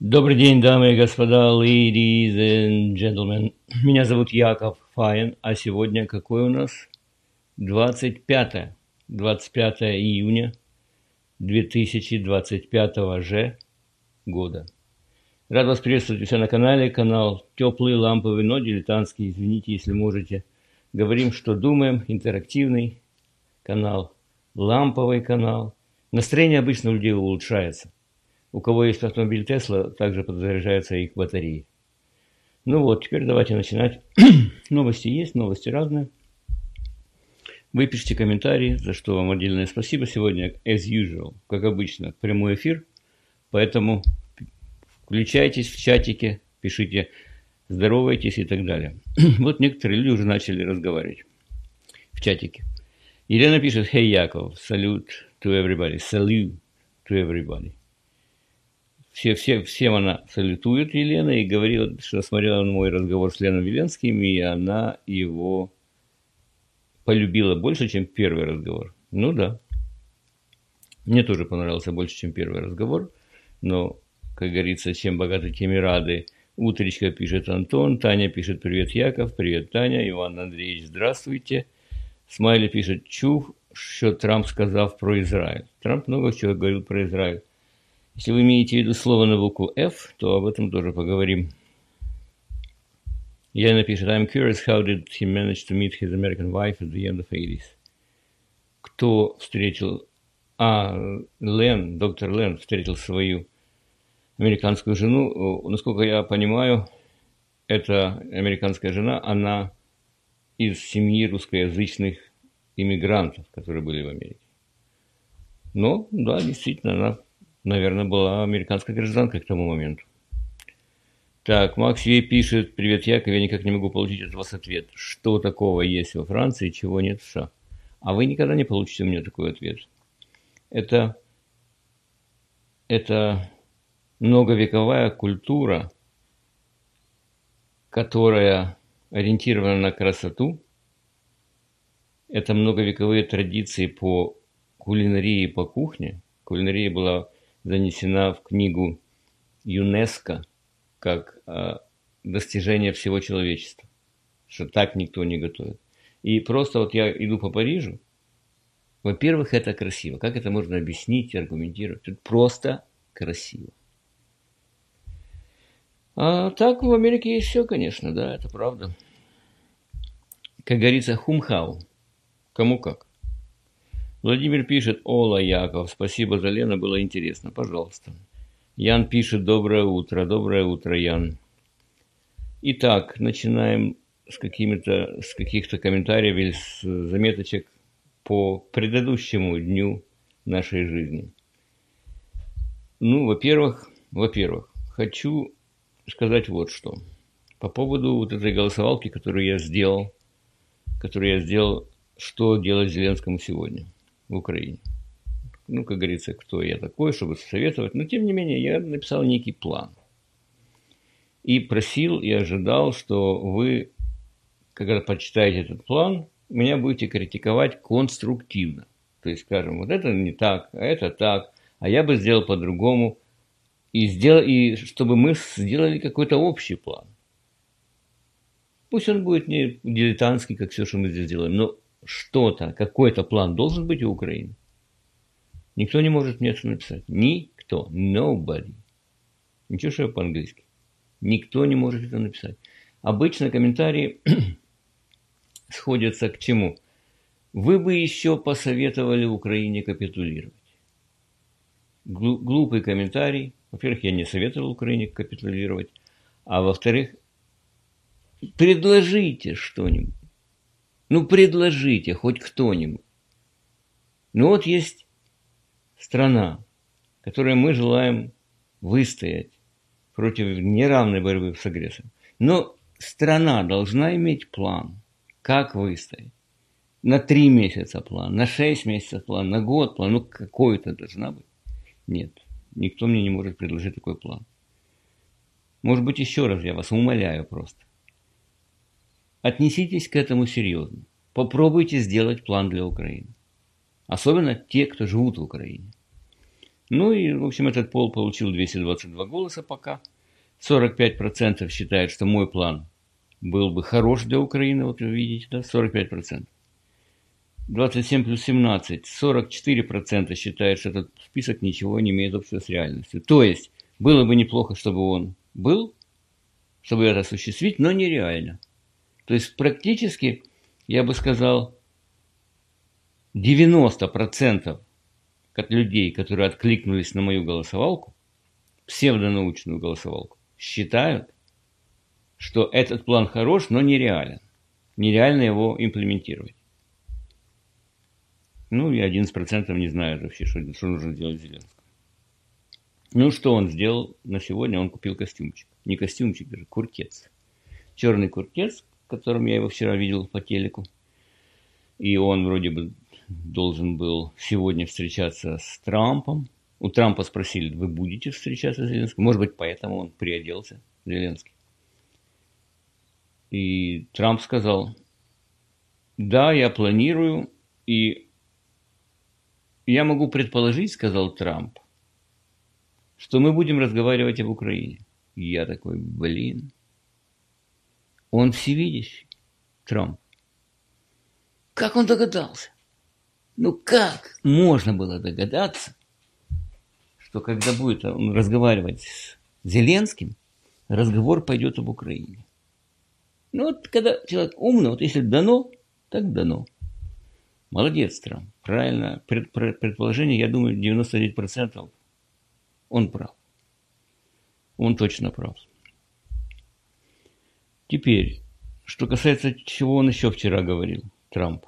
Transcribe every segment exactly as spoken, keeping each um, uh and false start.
Добрый день, дамы и господа, ladies and gentlemen. Меня зовут Яков Файн, а сегодня какой у нас? двадцать пятое. двадцать пятое июня две тысячи двадцать пятого же года. Рад вас приветствовать у себя на канале. Канал теплый, ламповый, но дилетантский. Извините, если можете. Говорим, что думаем. Интерактивный канал, ламповый канал. Настроение обычно у людей улучшается. У кого есть автомобиль Тесла, также подзаряжаются их батареи. Ну вот, теперь давайте начинать. Новости есть, новости разные. Вы пишите комментарии, за что вам отдельное спасибо. Сегодня, as usual, как обычно, прямой эфир. Поэтому включайтесь в чатике, пишите, здоровайтесь и так далее. Вот некоторые люди уже начали разговаривать в чатике. Елена пишет: Hey, Яков, salute to everybody. Salute to everybody. Все, все, всем она салютует, Елена, и говорила, что смотрела на мой разговор с Леном Веленским, и она его полюбила больше, чем первый разговор. Ну да. Мне тоже понравился больше, чем первый разговор. Но, как говорится, чем богаты, тем и рады. Утречка пишет Антон, Таня пишет: привет, Яков, привет, Таня, Иван Андреевич, здравствуйте. Смайли пишет: чув, что Трамп сказав про Израиль. Трамп много чего говорил про Израиль. Если вы имеете в виду слово на букву F, то об этом тоже поговорим. Яна пишет: I'm curious, how did he manage to meet his American wife at the end of eighties? Кто встретил... А, Лен, доктор Лен встретил свою американскую жену. Насколько я понимаю, эта американская жена, она из семьи русскоязычных иммигрантов, которые были в Америке. Но, да, действительно, она... Наверное, была американская гражданка к тому моменту. Так, Макс ей пишет: привет, Яков, я никак не могу получить от вас ответ. Что такого есть во Франции, чего нет в США? А вы никогда не получите у меня такой ответ. Это, это многовековая культура, которая ориентирована на красоту. Это многовековые традиции по кулинарии, по кухне. Кулинария была занесена в книгу ЮНЕСКО как э, достижение всего человечества, что так никто не готовит. И просто вот я иду по Парижу, во-первых, это красиво. Как это можно объяснить, аргументировать? Тут просто красиво. А так в Америке есть все, конечно, да, это правда. Как говорится, хумхау, кому как. Владимир пишет: Ола, Яков, спасибо за Лена, было интересно, пожалуйста. Ян пишет: доброе утро, доброе утро, Ян. Итак, начинаем с, какими-то, с каких-то комментариев или с заметочек по предыдущему дню нашей жизни. Ну, во-первых, во-первых, хочу сказать вот что. По поводу вот этой голосовалки, которую я сделал, которую я сделал, что делать Зеленскому сегодня в Украине. Ну, как говорится, кто я такой, чтобы советовать. Но, тем не менее, я написал некий план. И просил, и ожидал, что вы, когда почитаете этот план, меня будете критиковать конструктивно. То есть, скажем, вот это не так, а это так, а я бы сделал по-другому. И, сделал, и чтобы мы сделали какой-то общий план. Пусть он будет не дилетантский, как все, что мы здесь делаем, но что-то, какой-то план должен быть у Украины. Никто не может мне это написать. Никто. Nobody. Ничего, что я по-английски. Никто не может это написать. Обычно комментарии сходятся к чему? Вы бы еще посоветовали Украине капитулировать. Глупый комментарий. Во-первых, я не советовал Украине капитулировать. А во-вторых, предложите что-нибудь. Ну, предложите хоть кто-нибудь. Ну, вот есть страна, которой мы желаем выстоять против неравной борьбы с агрессором. Но страна должна иметь план, как выстоять. На три месяца план, на шесть месяцев план, на год план. Ну, какой-то должна быть. Нет, никто мне не может предложить такой план. Может быть, еще раз я вас умоляю просто. Отнеситесь к этому серьезно. Попробуйте сделать план для Украины. Особенно те, кто живут в Украине. Ну и, в общем, этот пол получил двести двадцать два голоса пока. сорок пять процентов считают, что мой план был бы хорош для Украины, вот вы видите, да, сорок пять процентов. двадцать семь плюс семнадцать, сорок четыре процента считают, что этот список ничего не имеет общего с реальностью. То есть, было бы неплохо, чтобы он был, чтобы это осуществить, но нереально. То есть, практически, я бы сказал, девяносто процентов от людей, которые откликнулись на мою голосовалку, псевдонаучную голосовалку, считают, что этот план хорош, но нереален. Нереально его имплементировать. Ну, и одиннадцать процентов не знают вообще, что, что нужно делать Зеленскому. Ну, что он сделал на сегодня? Он купил костюмчик. Не костюмчик, даже куртец. Черный куртец, в котором я его вчера видел по телеку. И он вроде бы должен был сегодня встречаться с Трампом. У Трампа спросили, вы будете встречаться с Зеленским? Может быть, поэтому он приоделся, Зеленский. И Трамп сказал, да, я планирую, и я могу предположить, сказал Трамп, что мы будем разговаривать об Украине. И я такой, блин, он всевидящий, Трамп. Как он догадался? Ну как можно было догадаться, что когда будет он разговаривать с Зеленским, разговор пойдет об Украине? Ну вот когда человек умный, вот если дано, так дано. Молодец, Трамп. Правильно. Пред, пред, предположение, я думаю, девяносто девять процентов он прав. Он точно прав. Теперь, что касается, чего он еще вчера говорил, Трамп.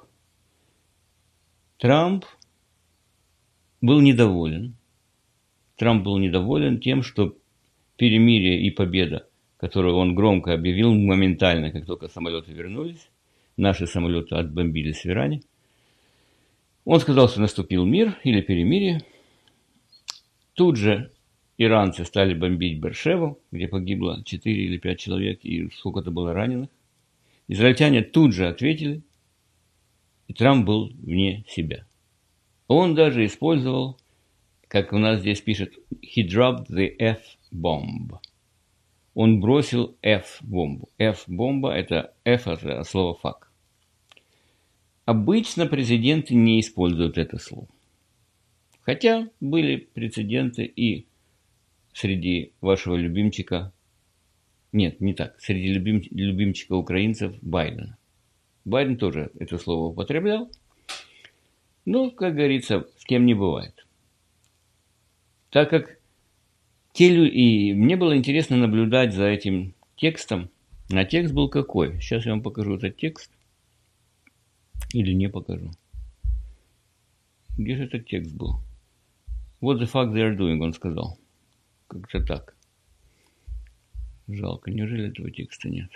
Трамп был недоволен. Трамп был недоволен тем, что перемирие и победа, которую он громко объявил моментально, как только самолеты вернулись, наши самолеты отбомбились в Иране, он сказал, что наступил мир или перемирие. Тут же иранцы стали бомбить Бершеву, где погибло четыре или пять человек, и сколько-то было раненых. Израильтяне тут же ответили, и Трамп был вне себя. Он даже использовал, как у нас здесь пишет, he dropped the F-bomb. Он бросил F-бомбу. F-бомба – это F от слова fuck. Обычно президенты не используют это слово. Хотя были прецеденты и среди вашего любимчика, нет, не так, среди любим, любимчика украинцев Байдена. Байден тоже это слово употреблял, но, как говорится, с кем не бывает. Так как те люди, и мне было интересно наблюдать за этим текстом, а текст был какой? Сейчас я вам покажу этот текст. Или не покажу. Где же этот текст был? What the fuck they are doing, он сказал. Как-то так. Жалко, неужели этого текста нет?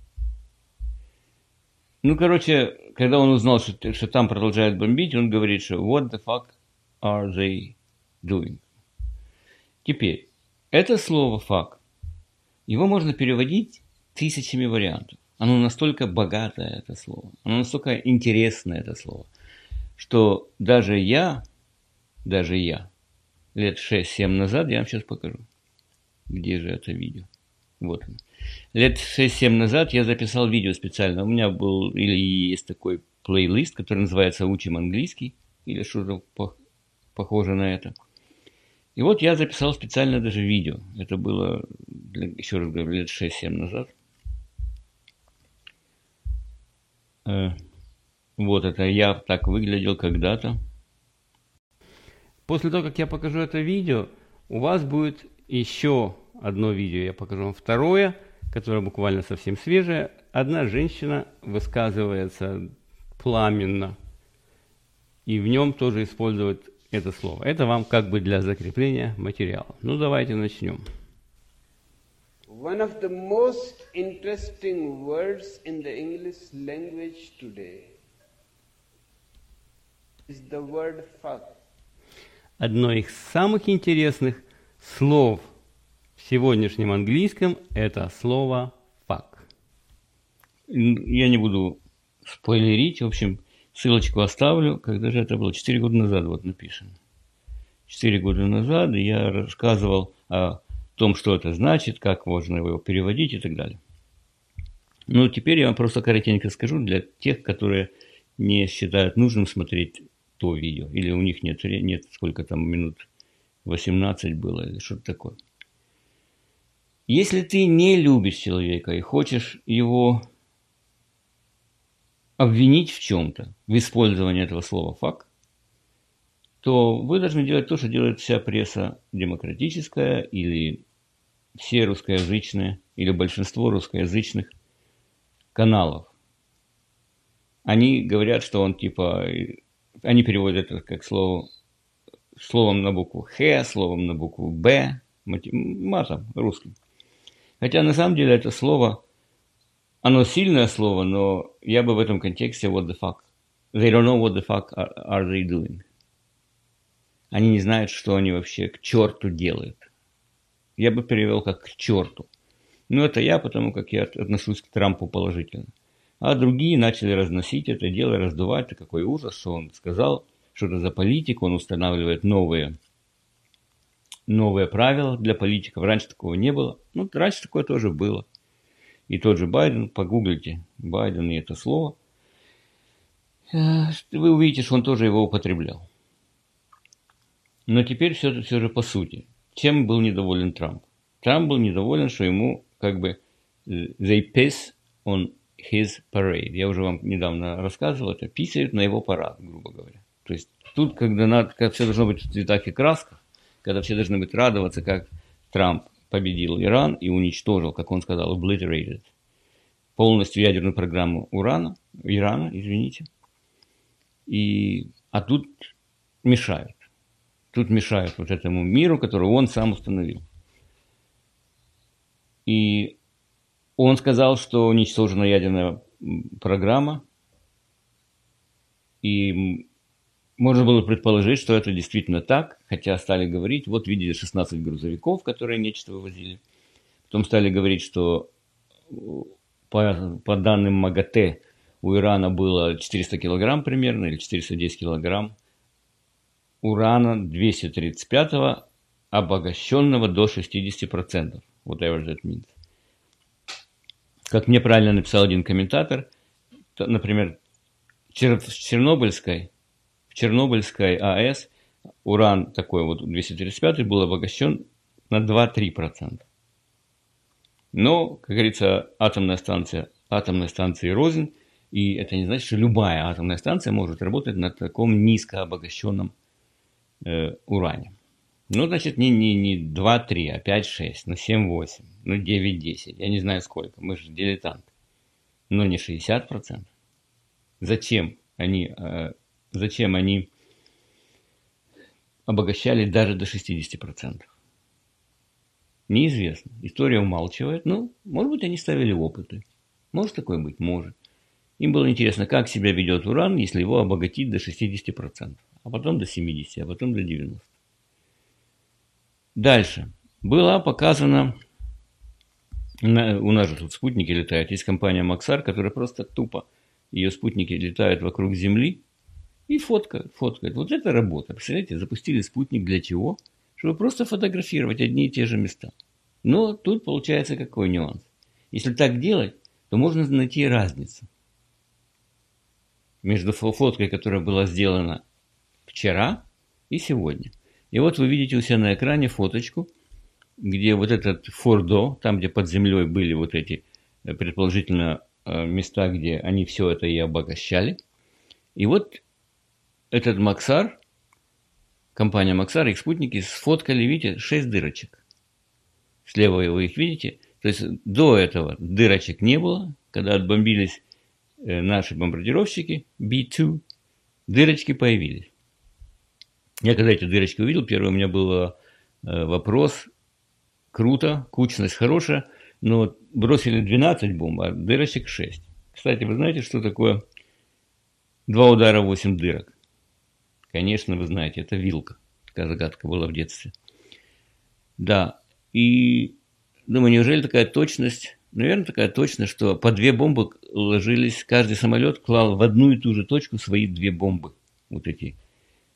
Ну, короче, когда он узнал, что, что там продолжают бомбить, он говорит, что what the fuck are they doing? Теперь, это слово fuck, его можно переводить тысячами вариантов. Оно настолько богатое, это слово. Оно настолько интересное, это слово, что даже я, даже я, лет шесть-семь назад, я вам сейчас покажу. Где же это видео? Вот оно. Лет шесть-семь назад я записал видео специально. У меня был, или есть такой плейлист, который называется «Учим английский», или что-то похоже на это. И вот я записал специально даже видео. Это было, еще раз говорю, лет шесть-семь назад. Вот это я так выглядел когда-то. После того, как я покажу это видео, у вас будет еще одно видео. Я покажу вам второе, которое буквально совсем свежее. Одна женщина высказывается пламенно, и в нем тоже использует это слово. Это вам как бы для закрепления материала. Ну, давайте начнем. One of the most interesting words in the English language today is the word fuck. Одно из самых интересных слов в сегодняшнем английском – это слово fuck. Я не буду спойлерить, в общем, ссылочку оставлю, когда же это было, четыре года назад вот написано. четыре года назад, и я рассказывал о том, что это значит, как можно его переводить и так далее. Ну, теперь я вам просто коротенько скажу для тех, которые не считают нужным смотреть то видео, или у них нет, нет сколько там минут, восемнадцать было, или что-то такое. Если ты не любишь человека и хочешь его обвинить в чем-то, в использовании этого слова «fuck», то вы должны делать то, что делает вся пресса демократическая или все русскоязычные, или большинство русскоязычных каналов. Они говорят, что он типа, они переводят это как слово, словом на букву «х», словом на букву «б», матом русским. Хотя на самом деле это слово, оно сильное слово, но я бы в этом контексте what the fuck. They don't know what the fuck are, are they doing. Они не знают, что они вообще к черту делают. Я бы перевел как к черту. Но это я, потому как я отношусь к Трампу положительно. А другие начали разносить это дело, раздувать. Это какой ужас, что он сказал, что это за политику, он устанавливает новые, новые правила для политиков. Раньше такого не было. Ну, раньше такое тоже было. И тот же Байден, погуглите, Байден и это слово, вы увидите, что он тоже его употреблял. Но теперь все, все же по сути. Чем был недоволен Трамп? Трамп был недоволен, что ему как бы they piss on his parade. Я уже вам недавно рассказывал, это писают на его парад, грубо говоря. То есть тут, когда, надо, когда все должно быть в цветах и красках, когда все должны быть радоваться, как Трамп победил Иран и уничтожил, как он сказал, obliterated, полностью ядерную программу урана, Ирана, извините. И, а тут мешают. Тут мешают вот этому миру, который он сам установил. И он сказал, что уничтожена ядерная программа. И можно было предположить, что это действительно так. Хотя стали говорить, вот видели шестнадцать грузовиков, которые нечто вывозили. Потом стали говорить, что по, по данным МАГАТЭ у Ирана было четыреста килограмм примерно, или четыреста десять килограмм урана двести тридцать пятого, обогащенного до шестьдесят процентов. Whatever that means. Как мне правильно написал один комментатор, то, например, в Чернобыльской, в Чернобыльской АЭС уран такой вот двести тридцать пятый был обогащен на два-три процента. Но, как говорится, атомная станция, атомной станции рознь, и это не значит, что любая атомная станция может работать на таком низкообогащенном э, уране. Ну, значит, не, не, не два-три, а пять-шесть, ну семь-восемь, ну девять-десять, я не знаю сколько, мы же дилетанты. Но не шестьдесят процентов. Зачем они, э, зачем они обогащали даже до шестьдесят процентов? Неизвестно. История умалчивает. Ну, может быть, они ставили опыты. Может такое быть? Может. Им было интересно, как себя ведет уран, если его обогатить до шестьдесят процентов, а потом до семидесяти процентов, а потом до девяноста процентов. Дальше. Была показана, у нас же тут спутники летают, есть компания Максар, которая просто тупо, ее спутники летают вокруг Земли и фоткают, фоткают. Вот это работа. Представляете, запустили спутник для чего? Чтобы просто фотографировать одни и те же места. Но тут получается какой нюанс. Если так делать, то можно найти разницу между фоткой, которая была сделана вчера и сегодня. И вот вы видите у себя на экране фоточку, где вот этот Фордо, там, где под землей были вот эти, предположительно, места, где они все это и обогащали. И вот этот Максар, компания Максар, их спутники сфоткали, видите, шесть дырочек. Слева вы их видите. То есть до этого дырочек не было. Когда отбомбились наши бомбардировщики би два, дырочки появились. Я когда эти дырочки увидел, первый у меня был вопрос. Круто, кучность хорошая, но бросили двенадцать бомб, а дырочек шесть. Кстати, вы знаете, что такое два удара, восемь дырок? Конечно, вы знаете, это вилка. Такая загадка была в детстве. Да, и думаю, неужели такая точность? Наверное, такая точность, что по две бомбы ложились, каждый самолет клал в одну и ту же точку свои две бомбы. Вот эти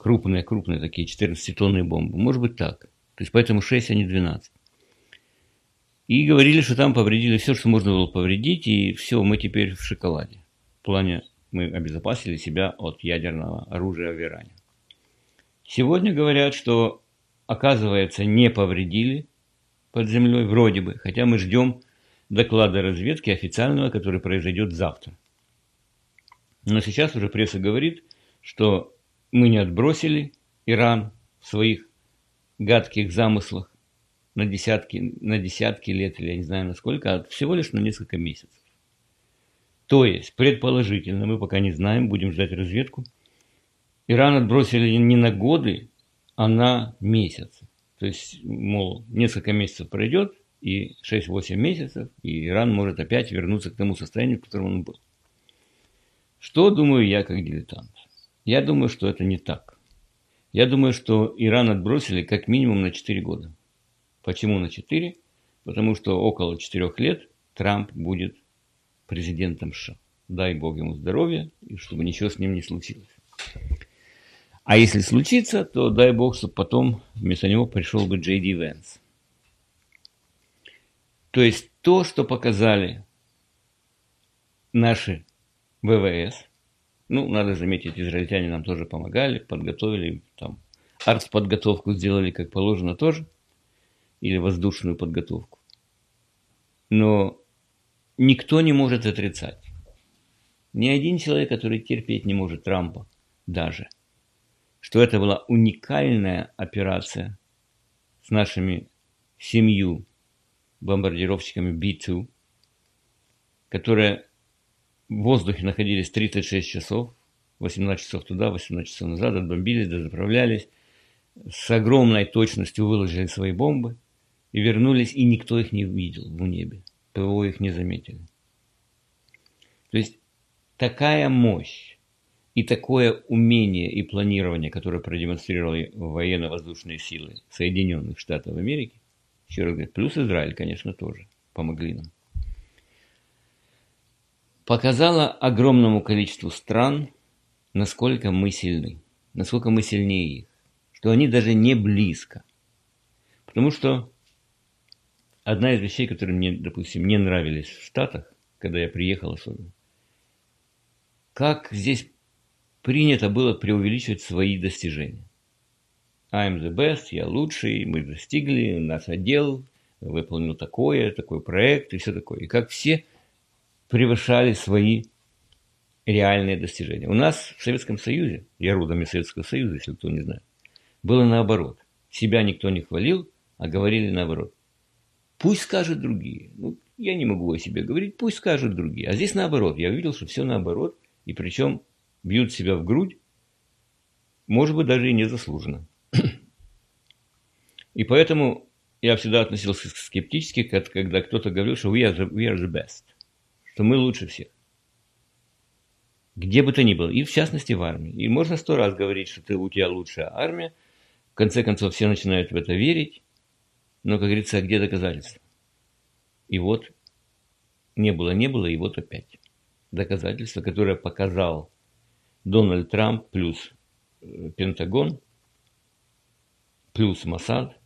крупные-крупные такие четырнадцатитонные бомбы. Может быть так. То есть поэтому шесть, а не двенадцать. И говорили, что там повредили все, что можно было повредить, и все, мы теперь в шоколаде. В плане мы обезопасили себя от ядерного оружия в Иране. Сегодня говорят, что, оказывается, не повредили под землей, вроде бы, хотя мы ждем доклада разведки официального, который произойдет завтра. Но сейчас уже пресса говорит, что мы не отбросили Иран в своих гадких замыслах на десятки, на десятки лет, или я не знаю на сколько, а всего лишь на несколько месяцев. То есть, предположительно, мы пока не знаем, будем ждать разведку, Иран отбросили не на годы, а на месяцы. То есть, мол, несколько месяцев пройдет, и шесть-восемь месяцев, и Иран может опять вернуться к тому состоянию, в котором он был. Что думаю я как дилетант? Я думаю, что это не так. Я думаю, что Иран отбросили как минимум на четыре года. Почему на четыре? Потому что около четырех лет Трамп будет президентом США. Дай Бог ему здоровья, и чтобы ничего с ним не случилось. А если случится, то дай Бог, чтобы потом вместо него пришел бы Джей Ди Венс. То есть то, что показали наши вэ вэ эс, ну, надо заметить, израильтяне нам тоже помогали, подготовили, там, артподготовку сделали как положено тоже, или воздушную подготовку. Но никто не может отрицать. Ни один человек, который терпеть не может Трампа даже, что это была уникальная операция с нашими семью бомбардировщиками би два, которые в воздухе находились тридцать шесть часов, восемнадцать часов туда, восемнадцать часов назад, отбомбились, дозаправлялись, с огромной точностью выложили свои бомбы и вернулись, и никто их не видел в небе. ПВО их не заметили. То есть такая мощь и такое умение и планирование, которое продемонстрировали военно-воздушные силы Соединенных Штатов Америки, еще раз говорю, плюс Израиль, конечно, тоже помогли нам, показало огромному количеству стран, насколько мы сильны, насколько мы сильнее их, что они даже не близко. Потому что одна из вещей, которые мне, допустим, не нравились в Штатах, когда я приехал особенно, как здесь принято было преувеличивать свои достижения. I'm the best, я лучший, мы достигли, наш отдел выполнил такое, такой проект и все такое. И как все превышали свои реальные достижения. У нас в Советском Союзе, я родом из Советского Союза, если кто не знает, было наоборот. Себя никто не хвалил, а говорили наоборот. Пусть скажут другие. Ну, я не могу о себе говорить, пусть скажут другие. А здесь наоборот. Я увидел, что все наоборот. И причем бьют себя в грудь, может быть, даже и незаслуженно. И поэтому я всегда относился скептически, когда кто-то говорил, что we are the, we are the best, что мы лучше всех. Где бы то ни было, и в частности в армии. И можно сто раз говорить, что ты, у тебя лучшая армия. В конце концов, все начинают в это верить. Но, как говорится, где доказательства? И вот не было, не было, и вот опять. Доказательство, которое показал Дональд Трамп плюс Пентагон, плюс Моссад,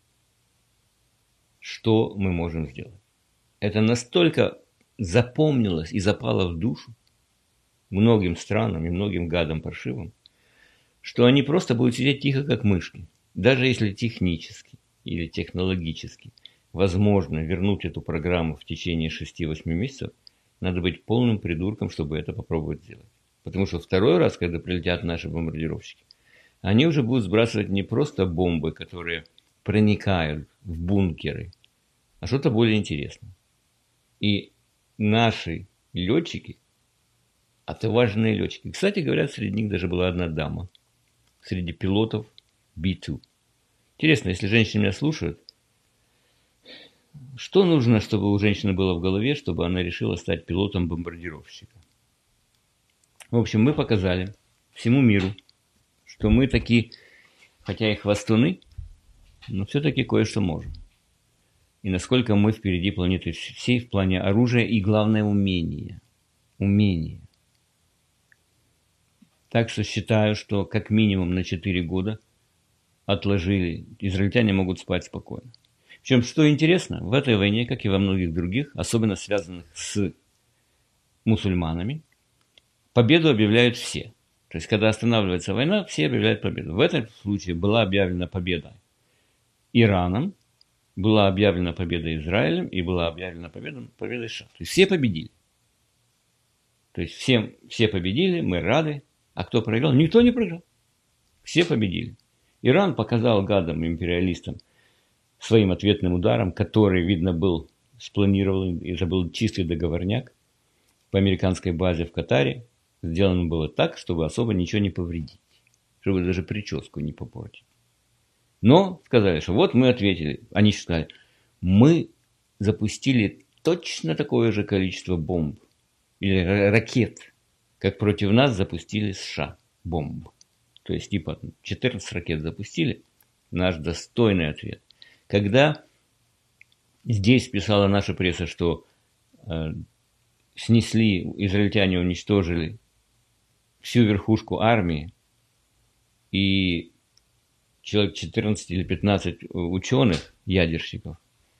что мы можем сделать. Это настолько запомнилось и запало в душу многим странам и многим гадам паршивым, что они просто будут сидеть тихо, как мышки. Даже если технически или технологически возможно вернуть эту программу в течение шести-восьми месяцев, надо быть полным придурком, чтобы это попробовать сделать. Потому что второй раз, когда прилетят наши бомбардировщики, они уже будут сбрасывать не просто бомбы, которые проникают в бункеры, а что-то более интересное. И наши летчики, отважные летчики, кстати говоря, среди них даже была одна дама, среди пилотов би два. Интересно, если женщины меня слушают, что нужно, чтобы у женщины было в голове, чтобы она решила стать пилотом бомбардировщика? В общем, мы показали всему миру, что мы таки, хотя и хвастуны, но все-таки кое-что можем. И насколько мы впереди планеты всей в плане оружия и, главное, умения. Умения. Так что считаю, что как минимум на четыре года отложили. Израильтяне могут спать спокойно. Причем, что интересно, в этой войне, как и во многих других, особенно связанных с мусульманами, победу объявляют все. То есть, когда останавливается война, все объявляют победу. В этом случае была объявлена победа Ираном, была объявлена победа Израилем и была объявлена победа, победа США. То есть, все победили. То есть, всем, все победили, мы рады. А кто проиграл? Никто не проиграл. Все победили. Иран показал гадам, империалистам, своим ответным ударом, который, видно, был спланирован, это был чистый договорняк по американской базе в Катаре. Сделано было так, чтобы особо ничего не повредить, чтобы даже прическу не попортить. Но сказали, что вот мы ответили. Они сказали, мы запустили точно такое же количество бомб или ракет, как против нас запустили США бомб. То есть типа четырнадцать ракет запустили. Наш достойный ответ. Когда здесь писала наша пресса, что э, снесли, израильтяне уничтожили всю верхушку армии, и человек четырнадцать или пятнадцать ученых, ядерщиков,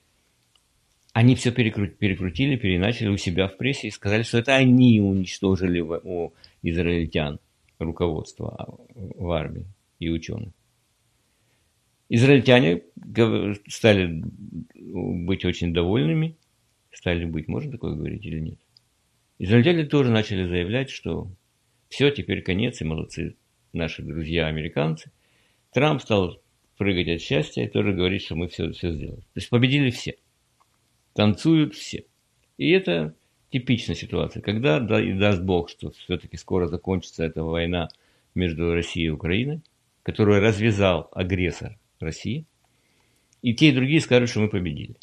они все перекрутили, перекрутили, переначали у себя в прессе и сказали, что это они уничтожили у израильтян руководство в армии и ученых. Израильтяне стали быть очень довольными, стали быть, можно такое говорить или нет? Израильтяне тоже начали заявлять, что все, теперь конец, и молодцы наши друзья-американцы. Трамп стал прыгать от счастья и тоже говорить, что мы все, все сделали. То есть победили все. Танцуют все. И это типичная ситуация. Когда, да, и даст Бог, что все-таки скоро закончится эта война между Россией и Украиной, которую развязал агрессор России, и те, и другие скажут, что мы победили.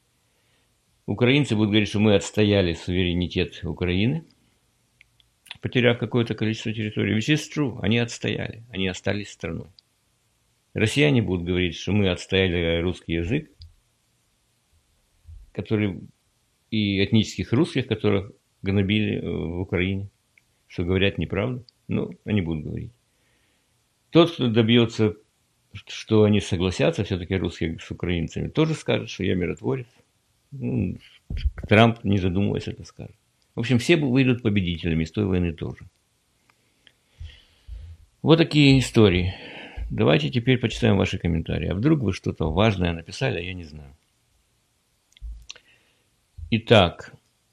Украинцы будут говорить, что мы отстояли суверенитет Украины, потеряв какое-то количество территории. Which is true. Они отстояли. Они остались страной. Россияне будут говорить, что мы отстояли русский язык, который и этнических русских, которых гнобили в Украине, что говорят неправду. Ну, они будут говорить. Тот, кто добьется, что они согласятся, все-таки русские с украинцами, тоже скажет, что я миротворец. Ну, Трамп, не задумываясь, это скажет. В общем, все выйдут победителями, из той войны тоже. Вот такие истории. Давайте теперь почитаем ваши комментарии. А вдруг вы что-то важное написали, а я не знаю. Итак,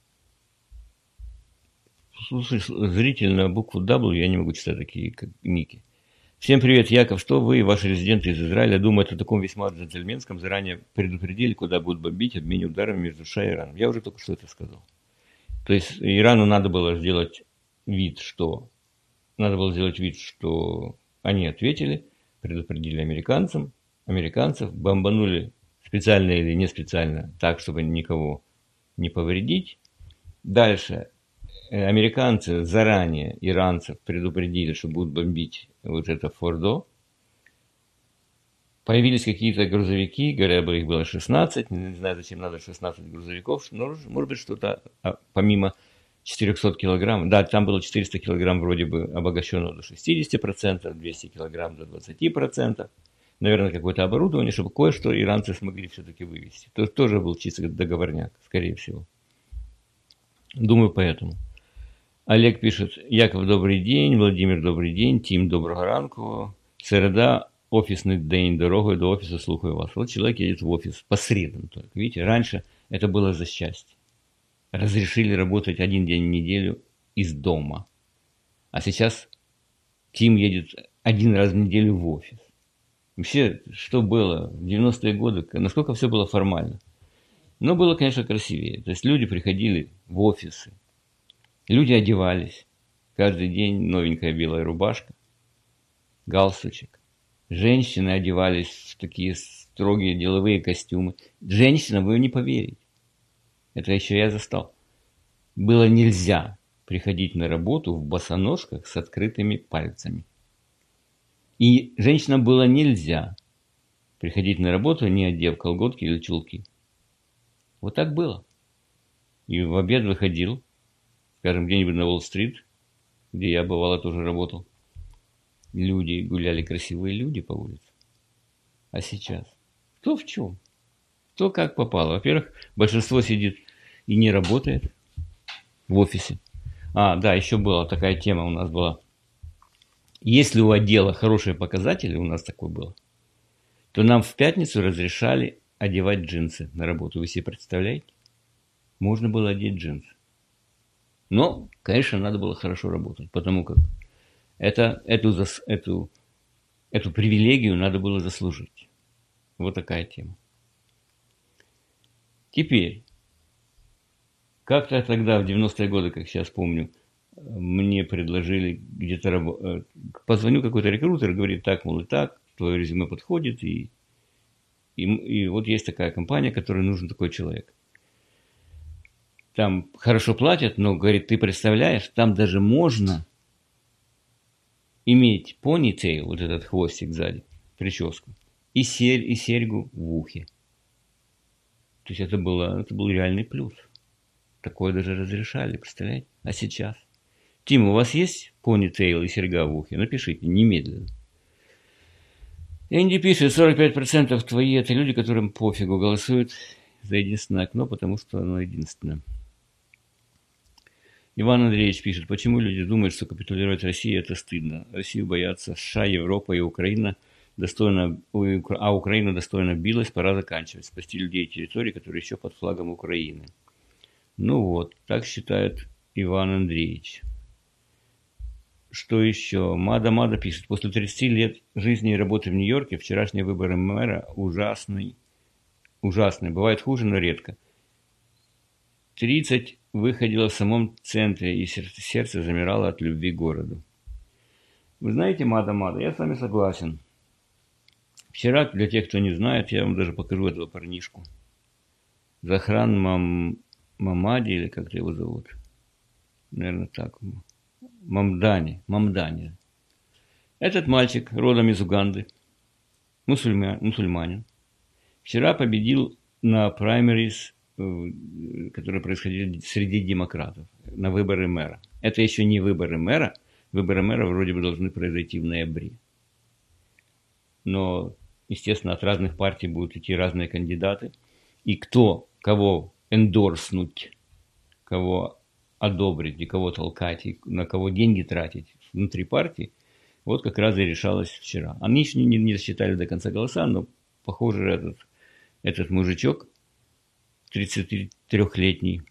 слушай, зритель на букву W, я не могу читать такие как ники. Всем привет, Яков. Что вы и ваши резиденты из Израиля думают о таком весьма джентльменском? Заранее предупредили, куда будут бомбить, обмене ударами между США и Ираном. Я уже только что это сказал. То есть Ирану надо было сделать вид, что надо было сделать вид, что они ответили, предупредили американцам, американцев, бомбанули специально или не специально, так, чтобы никого не повредить. Дальше американцы заранее иранцев предупредили, что будут бомбить вот это Фордо. Появились какие-то грузовики, говорят, их было шестнадцать, не знаю, зачем надо шестнадцать грузовиков, но, может быть, что-то помимо четыреста килограмм, да, там было четыреста килограмм вроде бы обогащенного до шестьдесят процентов, двести килограмм до двадцать процентов, наверное, какое-то оборудование, чтобы кое-что иранцы смогли все-таки вывести. То тоже был чисто договорняк, скорее всего. Думаю, поэтому. Олег пишет, Яков, добрий день, Владимир, добрий день, Тим, доброго ранку, середа, офисный день, дорогой до офиса, слухаю вас. Вот человек едет в офис по средам только. Видите, раньше это было за счастье. Разрешили работать один день в неделю из дома. А сейчас Тим едет один раз в неделю в офис. Вообще, что было в девяностые годы, насколько все было формально. Но было, конечно, красивее. То есть люди приходили в офисы, люди одевались. Каждый день новенькая белая рубашка, галстучек. Женщины одевались в такие строгие деловые костюмы. Женщина, вы не поверите. Это еще я застал. Было нельзя приходить на работу в босоножках с открытыми пальцами. И женщинам было нельзя приходить на работу, не одев колготки или чулки. Вот так было. И в обед выходил, скажем, где-нибудь на Уолл-стрит, где я бывало тоже работал. люди, гуляли красивые люди по улице. А сейчас? Кто в чем? Кто как попало. Во-первых, большинство сидит и не работает в офисе. А, да, еще была такая тема у нас была. Если у отдела хорошие показатели, у нас такое было, то нам в пятницу разрешали одевать джинсы на работу. Вы себе представляете? Можно было одеть джинсы. Но, конечно, надо было хорошо работать, потому как это, эту, эту, эту привилегию надо было заслужить. Вот такая тема. Теперь, как-то тогда, в девяностые годы, как сейчас помню, мне предложили где-то работать. Позвоню какой-то рекрутер, говорит, так, мол, и так, твое резюме подходит, и, и, и вот есть такая компания, которой нужен такой человек. Там хорошо платят, но, говорит, ты представляешь, там даже можно иметь понитейл, вот этот хвостик сзади, прическу, и, серь, и серьгу в ухе. То есть это, было, это был реальный плюс. Такое даже разрешали, представляете? А сейчас? Тим, у вас есть понитейл и серьга в ухе? Напишите немедленно. Энди пишет, сорок пять процентов твои это люди, которым пофигу, голосуют за единственное окно, потому что оно единственное. Иван Андреевич пишет, почему люди думают, что капитулировать России это стыдно. Россию боятся США, Европа и Украина, достойно, а Украина достойно билась, пора заканчивать, спасти людей и территории, которые еще под флагом Украины. Ну вот, так считает Иван Андреевич. Что еще? Мада-Мада пишет, после тридцати лет жизни и работы в Нью-Йорке вчерашние выборы мэра ужасный, ужасный, бывает хуже, но редко. тридцать выходило в самом центре, и сердце, сердце замирало от любви к городу. Вы знаете, Мада-Мада, я с вами согласен. Вчера, для тех, кто не знает, я вам даже покажу этого парнишку. Захран Мам... Мамади, или как его зовут? Наверное, так. Мамдани. Мамдани. Этот мальчик, родом из Уганды, мусульмя... мусульманин, вчера победил на праймерис, которые происходили среди демократов, на выборы мэра. Это еще не выборы мэра. Выборы мэра вроде бы должны произойти в ноябре. Но, естественно, от разных партий будут идти разные кандидаты. И кто, кого эндорснуть, кого одобрить, и кого толкать, и на кого деньги тратить внутри партии, вот как раз и решалось вчера. Они еще не, не засчитали до конца голоса, но, похоже, этот, этот мужичок, тридцатитрёхлетний,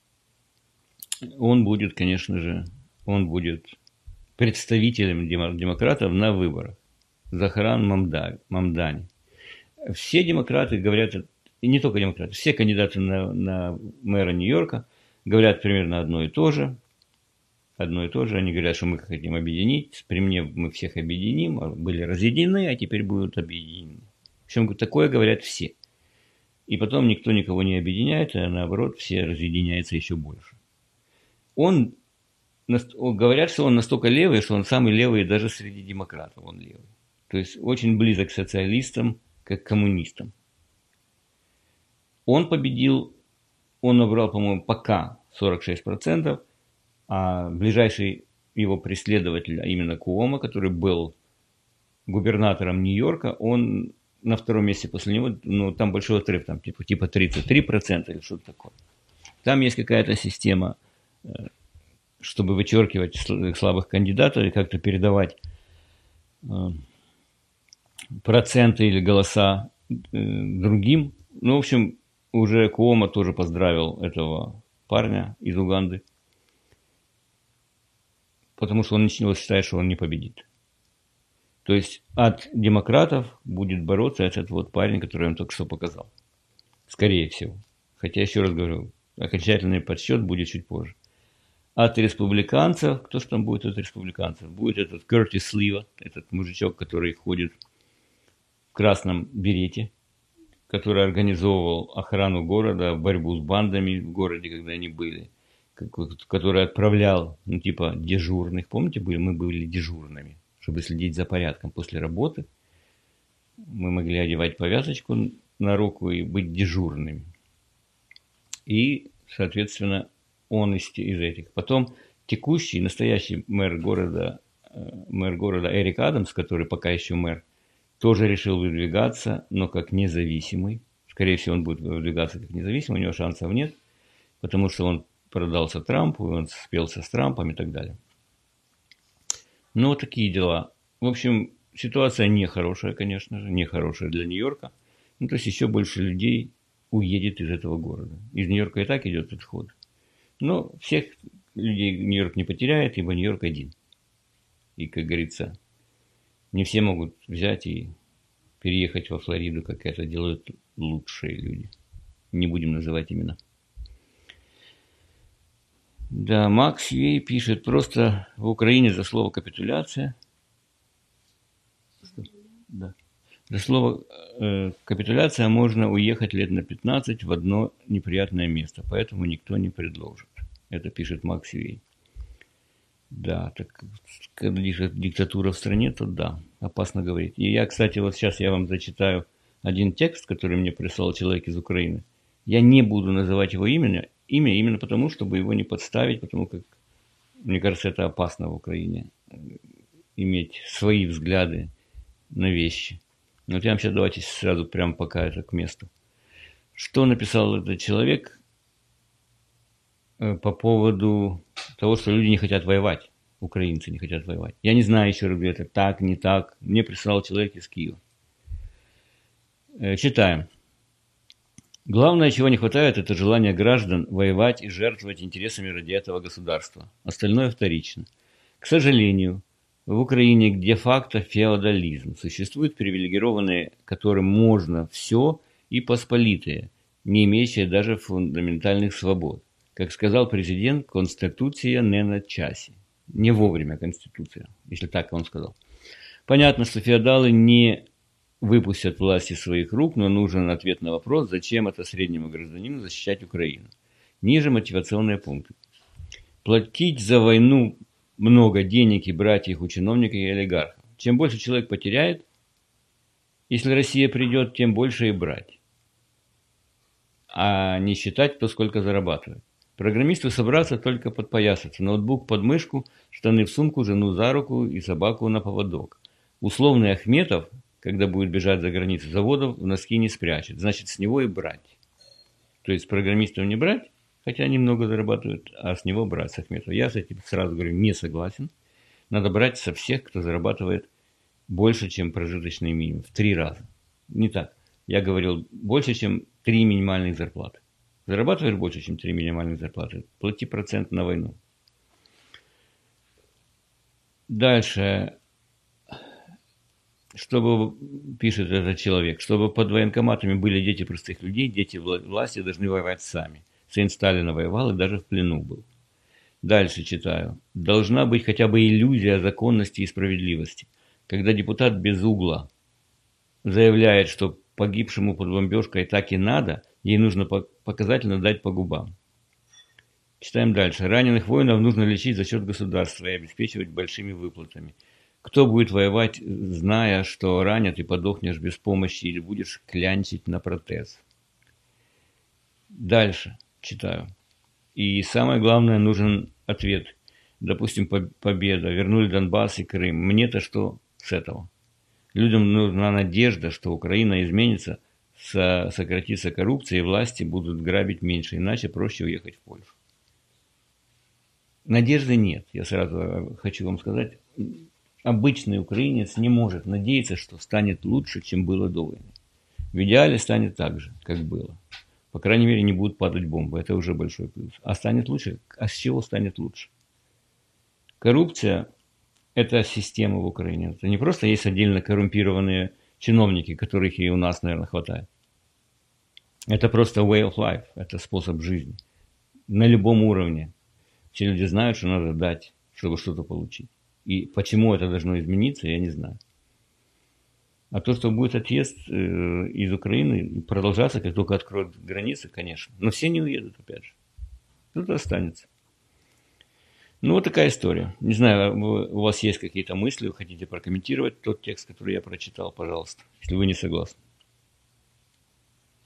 он будет, конечно же, он будет представителем демократов на выборах. Захран Мамдани. Все демократы говорят, и не только демократы, все кандидаты на, на мэра Нью-Йорка говорят примерно одно и то же. Одно и то же. Они говорят, что мы хотим объединить. При мне мы всех объединим. Были разъединены, а теперь будут объединены. В общем, такое говорят все. И потом никто никого не объединяет, а наоборот, все разъединяются еще больше. Он, говорят, что он настолько левый, что он самый левый даже среди демократов. Он левый. То есть очень близок к социалистам, как к коммунистам. Он победил, он набрал, по-моему, пока сорок шесть процентов, а ближайший его преследователь, а именно Куомо, который был губернатором Нью-Йорка, он на втором месте после него, ну, там большой отрыв, там типа, типа тридцать три процента или что-то такое. Там есть какая-то система, чтобы вычеркивать слабых кандидатов и как-то передавать проценты или голоса другим. Ну, в общем, уже Куомо тоже поздравил этого парня из Уганды, потому что он ничего считает, что он не победит. То есть от демократов будет бороться этот вот парень, который я вам только что показал. Скорее всего. Хотя, еще раз говорю, окончательный подсчет будет чуть позже. От республиканцев, кто же там будет от республиканцев? Будет этот Кертис Лива, этот мужичок, который ходит в красном берете, который организовывал охрану города, борьбу с бандами в городе, когда они были, который отправлял, ну, типа, дежурных. Помните, были, мы были дежурными, чтобы следить за порядком после работы. Мы могли одевать повязочку на руку и быть дежурными. И, соответственно, он из, из этих. Потом текущий, настоящий мэр города мэр города Эрик Адамс, который пока еще мэр, тоже решил выдвигаться, но как независимый. Скорее всего, он будет выдвигаться как независимый, у него шансов нет, потому что он продался Трампу, он спелся с Трампом и так далее. Ну, вот такие дела. В общем, ситуация нехорошая, конечно же, нехорошая для Нью-Йорка. Ну, то есть еще больше людей уедет из этого города. Из Нью-Йорка и так идет отход. Но всех людей Нью-Йорк не потеряет, ибо Нью-Йорк один. И, как говорится, не все могут взять и переехать во Флориду, как это делают лучшие люди. Не будем называть имена. Да, Макс Юэй пишет, просто в Украине за слово капитуляция. Да. За слово э, капитуляция можно уехать лет на пятнадцать в одно неприятное место, поэтому никто не предложит. Это пишет Макс Юэй. Да, так когда диктатура в стране, то да, опасно говорить. И я, кстати, вот сейчас я вам зачитаю один текст, который мне прислал человек из Украины. Я не буду называть его имя, имя именно потому, чтобы его не подставить, потому как, мне кажется, это опасно в Украине, иметь свои взгляды на вещи. Вот я вам сейчас давайте сразу прямо пока это к месту. Что написал этот человек по поводу того, что люди не хотят воевать, украинцы не хотят воевать. Я не знаю еще раз, где это так, не так. Мне прислал человек из Киева. Читаем. Главное, чего не хватает, это желание граждан воевать и жертвовать интересами ради этого государства. Остальное вторично. К сожалению, в Украине де-факто феодализм. Существуют привилегированные, которым можно все, и посполитые, не имеющие даже фундаментальных свобод. Как сказал президент, Конституция не на часе. Не вовремя Конституция, если так он сказал. Понятно, что феодалы не выпустят власть из своих рук, но нужен ответ на вопрос, зачем это среднему гражданину защищать Украину. Ниже мотивационные пункты. Платить за войну много денег и брать их у чиновников и олигархов. Чем больше человек потеряет, если Россия придет, тем больше и брать. А не считать, кто сколько зарабатывает. Программисту собраться только подпоясаться. Ноутбук под мышку, штаны в сумку, жену за руку и собаку на поводок. Условный Ахметов, когда будет бежать за границу заводов, в носки не спрячет. Значит, с него и брать. То есть, программистов не брать, хотя они много зарабатывают, а с него брать, с Ахметова. Я с этим сразу говорю, не согласен. Надо брать со всех, кто зарабатывает больше, чем прожиточный минимум. В три раза. Не так. Я говорил, больше, чем три минимальных зарплаты. Зарабатываешь больше, чем три минимальных зарплаты, плати процент на войну. Дальше. Чтобы, пишет этот человек, чтобы под военкоматами были дети простых людей, дети власти должны воевать сами. Сын Сталина воевал и даже в плену был. Дальше читаю. Должна быть хотя бы иллюзия законности и справедливости. Когда депутат без угла заявляет, что погибшему под бомбежкой так и надо, ей нужно показательно дать по губам. Читаем дальше. Раненых воинов нужно лечить за счет государства и обеспечивать большими выплатами. Кто будет воевать, зная, что ранят и подохнешь без помощи, или будешь клянчить на протез? Дальше читаю. И самое главное, нужен ответ. Допустим, победа. Вернули Донбасс и Крым. Мне-то что с этого? Людям нужна надежда, что Украина изменится, сократится коррупция, и власти будут грабить меньше. Иначе проще уехать в Польшу. Надежды нет. Я сразу хочу вам сказать. Обычный украинец не может надеяться, что станет лучше, чем было до войны. В идеале станет так же, как было. По крайней мере, не будут падать бомбы. Это уже большой плюс. А станет лучше? А с чего станет лучше? Коррупция – это система в Украине. Это не просто есть отдельно коррумпированные чиновники, которых и у нас, наверное, хватает. Это просто way of life. Это способ жизни. На любом уровне. Все люди знают, что надо дать, чтобы что-то получить. И почему это должно измениться, я не знаю. А то, что будет отъезд э, из Украины продолжаться, как только откроют границы, конечно. Но все не уедут, опять же. Кто-то останется. Ну, вот такая история. Не знаю, у вас есть какие-то мысли, вы хотите прокомментировать тот текст, который я прочитал, пожалуйста, если вы не согласны.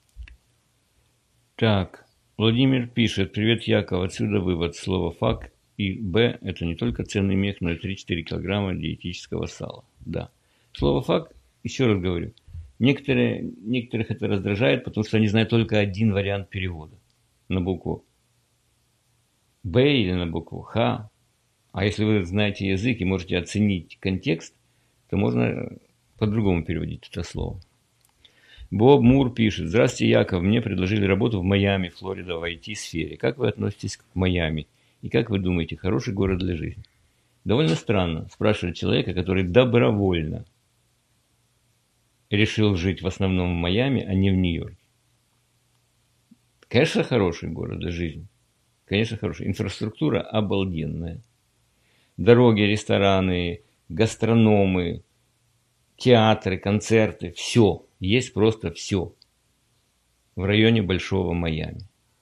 Так, Владимир пишет. Привет, Яков. Отсюда вывод. Слово «факт» И Б – это не только ценный мех, но и три-четыре килограмма диетического сала. Да. Слово «факт», еще раз говорю, некоторые, некоторых это раздражает, потому что они знают только один вариант перевода на букву Б или на букву Х. А если вы знаете язык и можете оценить контекст, то можно по-другому переводить это слово. Боб Мур пишет: «Здравствуйте, Яков. Мне предложили работу в Майами, Флорида, в ай ти-сфере. Как вы относитесь к Майами? И как вы думаете, хороший город для жизни?» Довольно странно спрашивать человека, который добровольно решил жить в основном в Майами, а не в Нью-Йорке. Конечно, хороший город для жизни. Конечно, хороший. Инфраструктура обалденная. Дороги, рестораны, гастрономы, театры, концерты. Все. Есть просто все. В районе Большого Майами.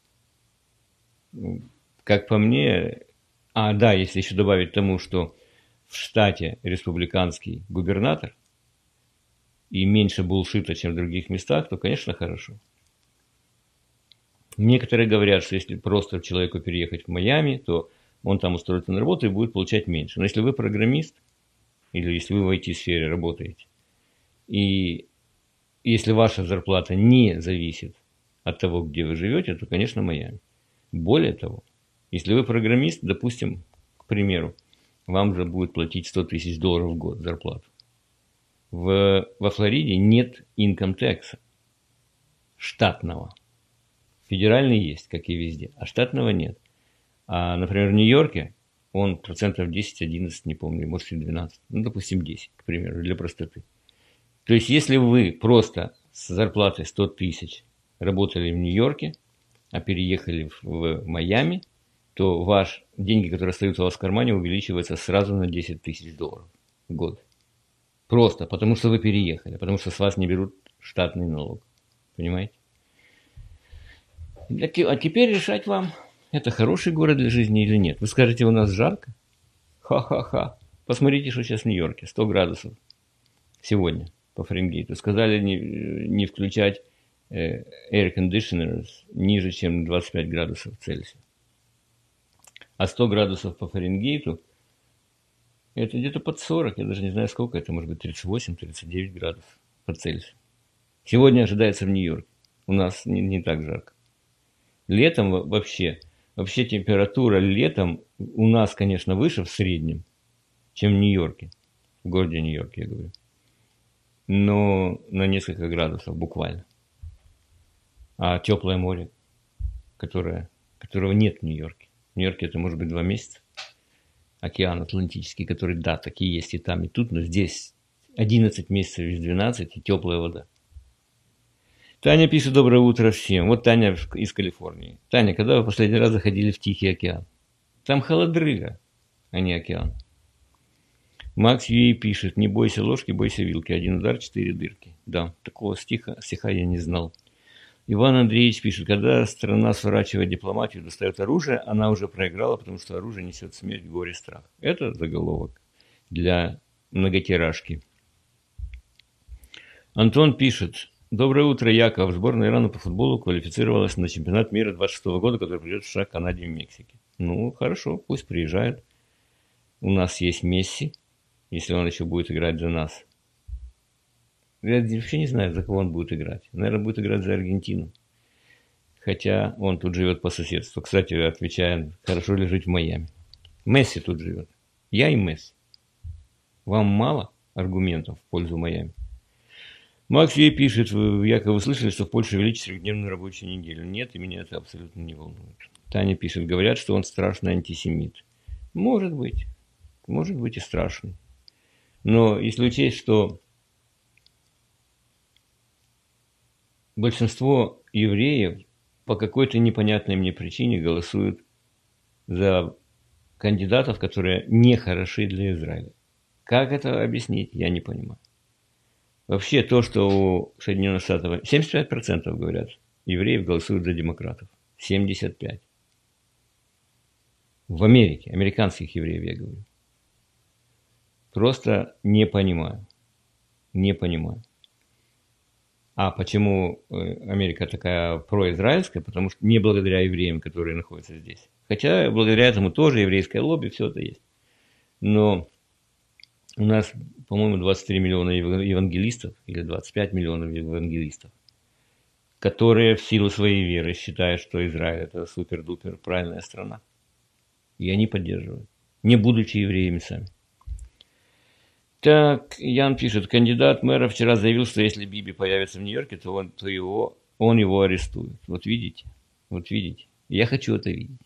Как по мне... А, да, если еще добавить тому, что в штате республиканский губернатор и меньше булшита, чем в других местах, то, конечно, хорошо. Некоторые говорят, что если просто человеку переехать в Майами, то он там устроится на работу и будет получать меньше. Но если вы программист, или если вы в ай ти-сфере работаете, и если ваша зарплата не зависит от того, где вы живете, то, конечно, Майами. Более того, если вы программист, допустим, к примеру, вам же будет платить сто тысяч долларов в год зарплату. В, во Флориде нет income tax штатного. Федеральный есть, как и везде, а штатного нет. А, например, в Нью-Йорке он процентов десять-одиннадцать, не помню, может и двенадцать, ну, допустим, десять, к примеру, для простоты. То есть, если вы просто с зарплатой сто тысяч работали в Нью-Йорке, а переехали в, в Майами, то ваши деньги, которые остаются у вас в кармане, увеличиваются сразу на десять тысяч долларов в год. Просто потому, что вы переехали, потому что с вас не берут штатный налог. Понимаете? А теперь решать вам, это хороший город для жизни или нет. Вы скажете, у нас жарко? Ха-ха-ха. Посмотрите, что сейчас в Нью-Йорке. сто градусов сегодня по Фаренгейту. Сказали не, не включать э, air conditioners ниже, чем двадцать пять градусов Цельсия. А сто градусов по Фаренгейту это где-то под сорок. Я даже не знаю, сколько это. Может быть, тридцать восемь - тридцать девять градусов по Цельсию. Сегодня ожидается в Нью-Йорке. У нас не, не так жарко. Летом вообще, вообще температура летом у нас, конечно, выше в среднем, чем в Нью-Йорке. В городе Нью-Йорк, я говорю. Но на несколько градусов буквально. А теплое море, которое, которого нет в Нью-Йорке. В Нью-Йорке это может быть два месяца. Океан Атлантический, который, да, такие есть и там, и тут, но здесь одиннадцать месяцев из двенадцати теплая вода. Таня пишет: доброе утро всем. Вот Таня из Калифорнии. Таня, когда вы последний раз заходили в Тихий океан? Там холодрыга, а не океан. Макс Юей пишет: не бойся ложки, бойся вилки. Один удар, четыре дырки. Да, такого стиха, стиха я не знал. Иван Андреевич пишет: когда страна сворачивает дипломатию, достает оружие, она уже проиграла, потому что оружие несет смерть, горе, страх. Это заголовок для многотиражки. Антон пишет: доброе утро, Яков. Сборная Ирана по футболу квалифицировалась на чемпионат мира двадцать шестого года, который придет в США, Канаде и Мексике. Ну, хорошо, пусть приезжает. У нас есть Месси, если он еще будет играть за нас. Я вообще не знаю, за кого он будет играть. Наверное, будет играть за Аргентину. Хотя он тут живет по соседству. Кстати, отвечая, хорошо ли жить в Майами. Месси тут живет. Я и Месси. Вам мало аргументов в пользу Майами? Макс ей пишет: вы, Яков, вы слышали, что в Польше увеличат трехдневную рабочую неделю? Нет, и меня это абсолютно не волнует. Таня пишет: говорят, что он страшный антисемит. Может быть. Может быть и страшный. Но если учесть, что большинство евреев по какой-то непонятной мне причине голосуют за кандидатов, которые не хороши для Израиля. Как это объяснить, я не понимаю. Вообще то, что у Соединенных Штатов семьдесят пять процентов говорят, евреев голосуют за демократов. семьдесят пять процентов. В Америке, американских евреев я говорю. Просто не понимаю. Не понимаю. А почему э, Америка такая произраильская? Потому что не благодаря евреям, которые находятся здесь. Хотя благодаря этому тоже еврейское лобби, все это есть. Но у нас, по-моему, двадцать три миллиона евангелистов или двадцать пять миллионов евангелистов, которые в силу своей веры считают, что Израиль – это супер-дупер правильная страна. И они поддерживают, не будучи евреями сами. Так, Ян пишет, кандидат мэра вчера заявил, что если Биби появится в Нью-Йорке, то он, то его, он его арестует. Вот видите, вот видите. Я хочу это видеть.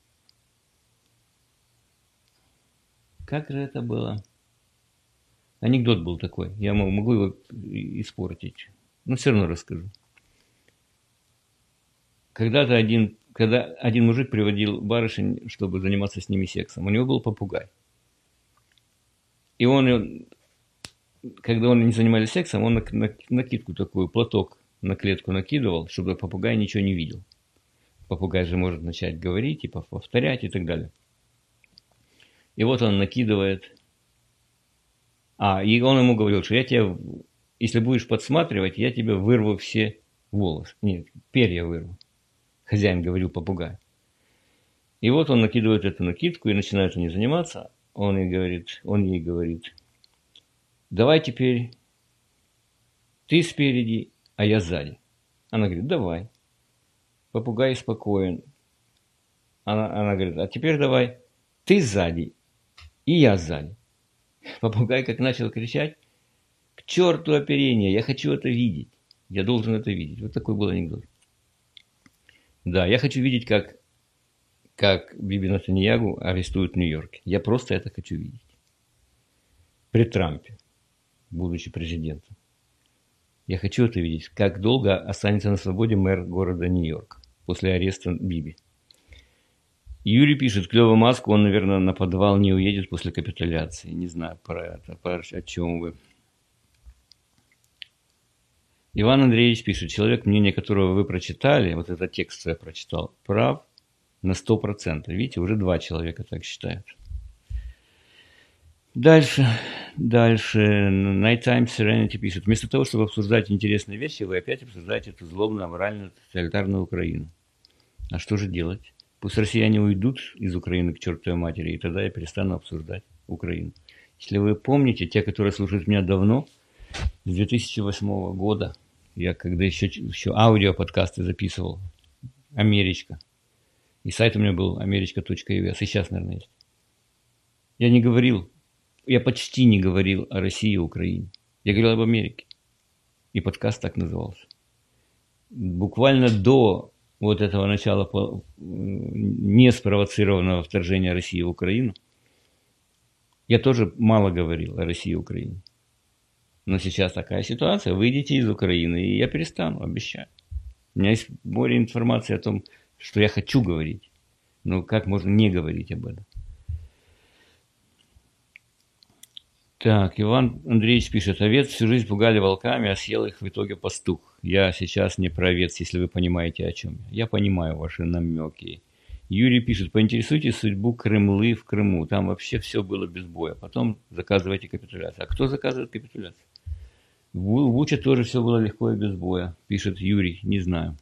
Как же это было? Анекдот был такой, я могу его испортить, но все равно расскажу. Когда-то один, когда один мужик приводил барышень, чтобы заниматься с ними сексом, у него был попугай. И он, когда они занимались сексом, он накидку такую, платок на клетку накидывал, чтобы попугай ничего не видел. Попугай же может начать говорить и повторять и так далее. И вот он накидывает. А, и он ему говорил, что я тебя, если будешь подсматривать, я тебе вырву все волосы. Нет, перья вырву. Хозяин говорил попугаю. И вот он накидывает эту накидку, и начинают они заниматься. Он ей говорит, он ей говорит, давай теперь ты спереди, а я сзади. Она говорит, давай. Попугай спокоен. Она, она говорит, а теперь давай ты сзади, и я сзади. Попугай как начал кричать, к черту оперение, я хочу это видеть. Я должен это видеть. Вот такой был анекдот. Да, я хочу видеть, как, как Биби Нетаньяху арестуют в Нью-Йорке. Я просто это хочу видеть. При Трампе, будучи президентом. Я хочу это видеть. Как долго останется на свободе мэр города Нью-Йорк после ареста Биби. Юрий пишет, клёвую маску, он, наверное, на подвал не уедет после капитуляции. Не знаю про это, про, о чем вы. Иван Андреевич пишет, человек, мнение которого вы прочитали, вот этот текст, что я прочитал, прав на сто процентов. Видите, уже два человека так считают. Дальше, дальше. Nighttime Serenity пишет, вместо того, чтобы обсуждать интересные вещи, вы опять обсуждаете эту злобную, аморальную, тоталитарную Украину. А что же делать? Пусть россияне уйдут из Украины к чертовой матери, и тогда я перестану обсуждать Украину. Если вы помните, те, которые слушают меня давно, с две тысячи восьмого года, я когда еще, еще аудиоподкасты записывал, Америчка, и сайт у меня был америчка точка ю эс, и сейчас, наверное, есть. Я не говорил, я почти не говорил о России и Украине. Я говорил об Америке. И подкаст так назывался. Буквально до вот этого начала неспровоцированного вторжения России в Украину я тоже мало говорил о России и Украине. Но сейчас такая ситуация, выйдите из Украины, и я перестану, обещаю. У меня есть море информации о том, что я хочу говорить. Но как можно не говорить об этом? Так, Иван Андреевич пишет, овец всю жизнь пугали волками, а съел их в итоге пастух. Я сейчас не про овец, если вы понимаете, о чем я. Я понимаю ваши намеки. Юрий пишет, поинтересуйтесь судьбу Кремлы в Крыму. Там вообще все было без боя. Потом заказывайте капитуляцию. А кто заказывает капитуляцию? В Буче тоже все было легко и без боя, пишет Юрий, не знаю.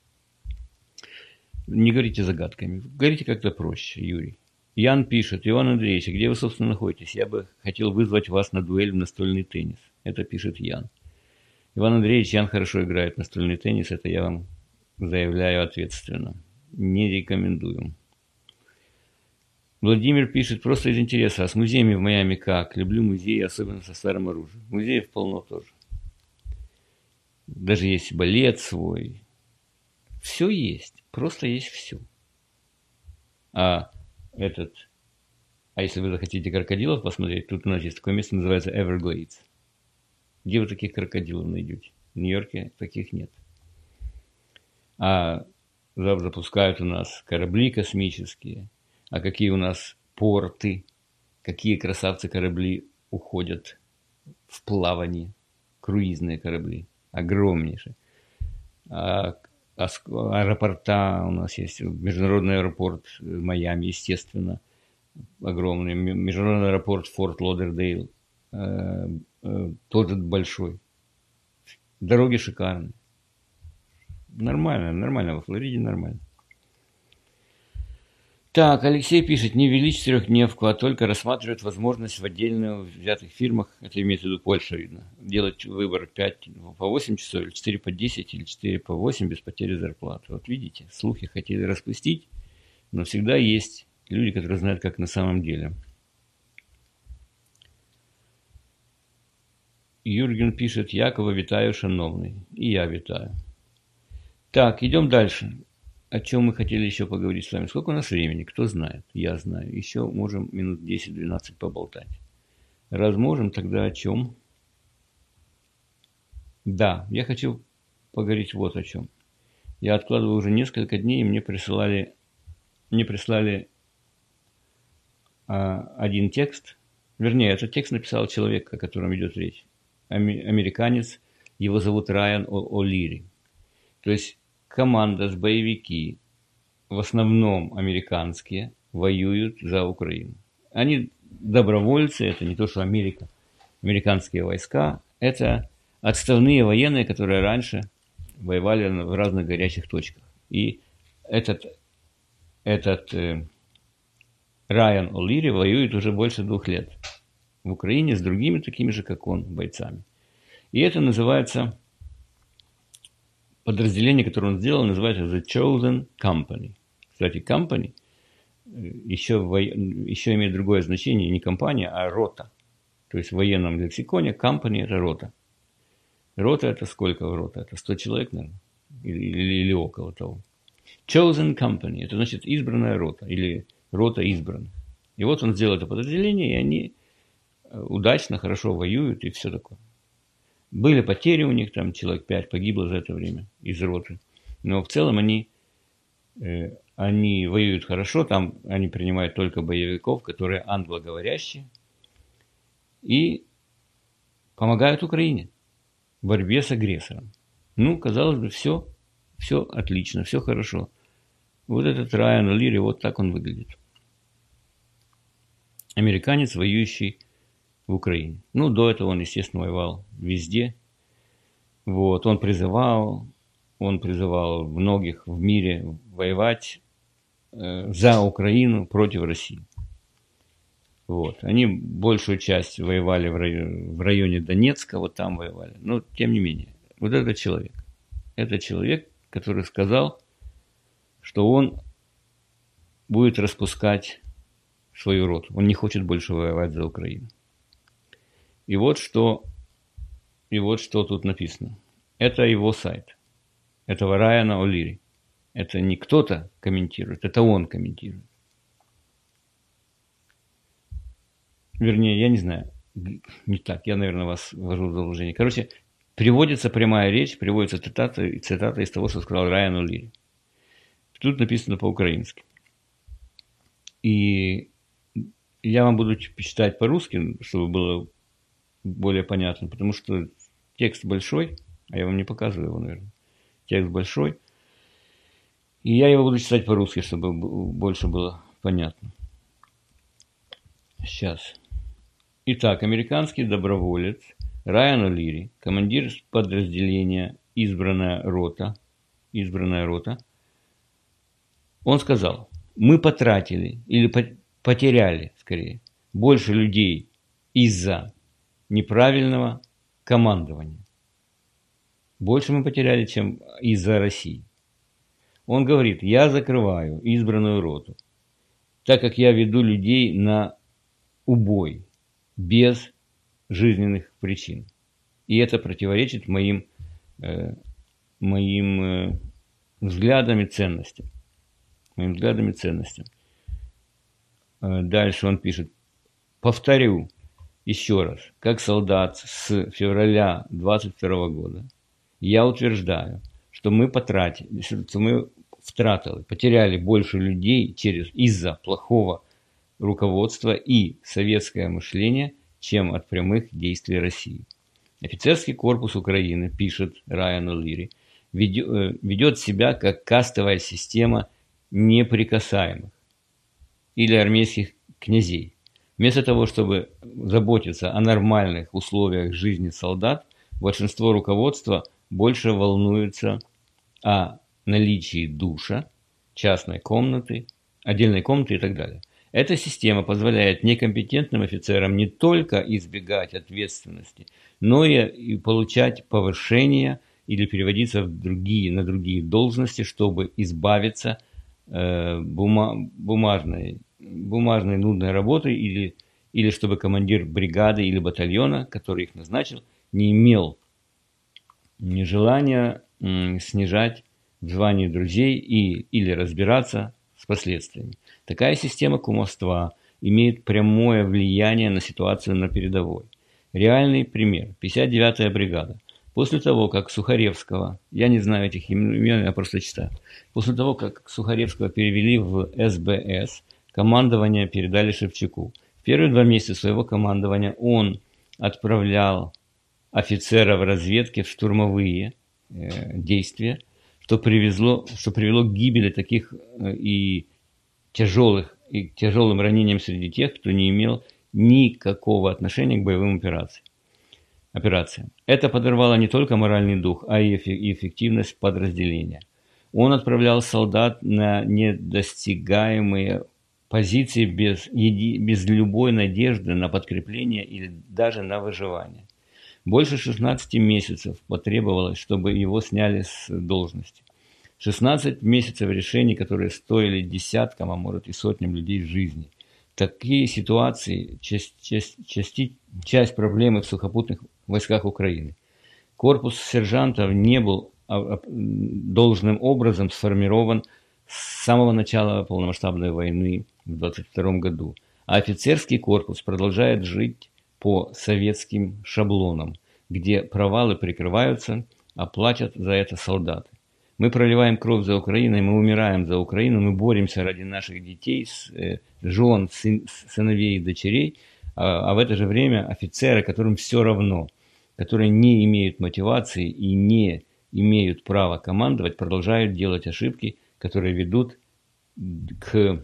Не говорите загадками, говорите как-то проще, Юрий. Ян пишет, Иван Андреевич, где вы, собственно, находитесь? Я бы хотел вызвать вас на дуэль в настольный теннис. Это пишет Ян. Иван Андреевич, Ян хорошо играет в настольный теннис, это я вам заявляю ответственно. Не рекомендую. Владимир пишет, просто из интереса, а с музеями в Майами как? Люблю музеи, особенно со старым оружием. Музеев полно тоже. Даже есть балет свой. Все есть, просто есть все. А этот, а если вы захотите крокодилов посмотреть, тут у нас есть такое место, называется Everglades. Где вы таких крокодилов найдете? В Нью-Йорке таких нет. А запускают у нас корабли космические. А какие у нас порты, какие красавцы корабли уходят в плавание. Круизные корабли. Огромнейшие. А аэропорта у нас есть. Международный аэропорт Майами, естественно, огромный. Международный аэропорт Форт Лодердейл э, э, тоже большой. Дороги шикарные. Нормально, нормально, во Флориде нормально. Так, Алексей пишет, не ввели четырехдневку, а только рассматривают возможность в отдельно взятых фирмах, это имеется в виду Польша, видно, делать выбор пять по восемь часов, или четыре по десять, или четыре по восемь без потери зарплаты. Вот видите, слухи хотели распустить, но всегда есть люди, которые знают, как на самом деле. Юрген пишет, Якова витаю, шановный. И я витаю. Так, идем дальше. О чем мы хотели еще поговорить с вами? Сколько у нас времени? Кто знает? Я знаю. Еще можем минут десять-двенадцать поболтать. Раз можем, тогда о чем? Да, я хочу поговорить вот о чем. Я откладываю уже несколько дней, и мне присылали, мне прислали а, один текст. Вернее, этот текст написал человек, о котором идет речь. Американец, его зовут Райан О'Лири. То есть команда с боевики, в основном американские, воюют за Украину. Они добровольцы, это не то, что Америка, американские войска, это отставные военные, которые раньше воевали в разных горячих точках. И этот, этот э, Райан О'Лири воюет уже больше двух лет в Украине с другими такими же, как он, бойцами. И это называется... Подразделение, которое он сделал, называется The Chosen Company. Кстати, company еще, во... еще имеет другое значение, не компания, а рота. То есть в военном лексиконе company – это рота. Рота – это сколько в рота? Это сто человек, наверное, или, или, или около того. Chosen Company – это значит избранная рота, или рота избранных. И вот он сделал это подразделение, и они удачно, хорошо воюют, и все такое. Были потери у них, там человек пять погибло за это время из роты. Но в целом они, э, они воюют хорошо, там они принимают только боевиков, которые англоговорящие, и помогают Украине в борьбе с агрессором. Ну, казалось бы, все, все отлично, все хорошо. Вот этот Райан О'Лири, вот так он выглядит. Американец, воюющий в Украине. Ну, до этого он, естественно, воевал везде. Вот, он призывал, он призывал многих в мире воевать э, за Украину против России. Вот, они большую часть воевали в районе, в районе Донецка, вот там воевали. Но, тем не менее, вот этот человек, это человек, который сказал, что он будет распускать свою роту. Он не хочет больше воевать за Украину. И вот что, и вот что тут написано. Это его сайт. Этого Райана О'Лири. Это не кто-то комментирует, это он комментирует. Вернее, я не знаю. Не так, я, наверное, вас ввожу в заблуждение. Короче, приводится прямая речь, приводится цитата, цитата из того, что сказал Райан О'Лири. Тут написано по-украински. И я вам буду читать по-русски, чтобы было более понятно, потому что текст большой, а я вам не показываю его, наверное. Текст большой. И я его буду читать по-русски, чтобы больше было понятно. Сейчас. Итак, американский доброволец Райан О'Лири, командир подразделения «Избранная рота», избранная рота, он сказал, мы потратили, или потеряли, скорее, больше людей из-за неправильного командования. Больше мы потеряли, чем из-за России. Он говорит, я закрываю избранную роту, так как я веду людей на убой без жизненных причин. И это противоречит моим, э, моим э, взглядам и ценностям. Моим взглядам и ценностям. Э, дальше он пишет, повторю еще раз, как солдат с февраля двадцать второго года, я утверждаю, что мы потратили, что мы втратили, потеряли больше людей через, из-за плохого руководства и советское мышление, чем от прямых действий России. Офицерский корпус Украины, пишет Райан О'Лири, ведет себя как кастовая система неприкасаемых или армейских князей. Вместо того, чтобы заботиться о нормальных условиях жизни солдат, большинство руководства больше волнуются о наличии душа, частной комнаты, отдельной комнаты и так далее. Эта система позволяет некомпетентным офицерам не только избегать ответственности, но и получать повышение или переводиться в другие, на другие должности, чтобы избавиться э, бума, бумажной, бумажной нудной работы или, или чтобы командир бригады или батальона, который их назначил, не имел ни желания м, снижать в звании друзей и, или разбираться с последствиями. Такая система кумовства имеет прямое влияние на ситуацию на передовой. Реальный пример. пятьдесят девятая бригада. После того, как Сухаревского, я не знаю этих имен, я просто читаю, после того, как Сухаревского перевели в эс бэ эс, командование передали Шевчуку. В первые два месяца своего командования он отправлял офицеров разведки в штурмовые э, действия, что, привезло, что привело к гибели таких э, и тяжелых и к тяжелым ранениям среди тех, кто не имел никакого отношения к боевым операциям. операциям. Это подорвало не только моральный дух, а и эффективность подразделения. Он отправлял солдат на недостигаемые позиции без, еди, без любой надежды на подкрепление или даже на выживание. Больше шестнадцати месяцев потребовалось, чтобы его сняли с должности. шестнадцать месяцев решений, которые стоили десяткам, а может и сотням людей жизни. Такие ситуации часть, часть, часть, часть проблемы в сухопутных войсках Украины. Корпус сержантов не был должным образом сформирован с самого начала полномасштабной войны в двадцать втором году. А офицерский корпус продолжает жить по советским шаблонам, где провалы прикрываются, а платят за это солдаты. Мы проливаем кровь за Украину, мы умираем за Украину, мы боремся ради наших детей, жен, сыновей и дочерей, а в это же время офицеры, которым все равно, которые не имеют мотивации и не имеют права командовать, продолжают делать ошибки, которые ведут к,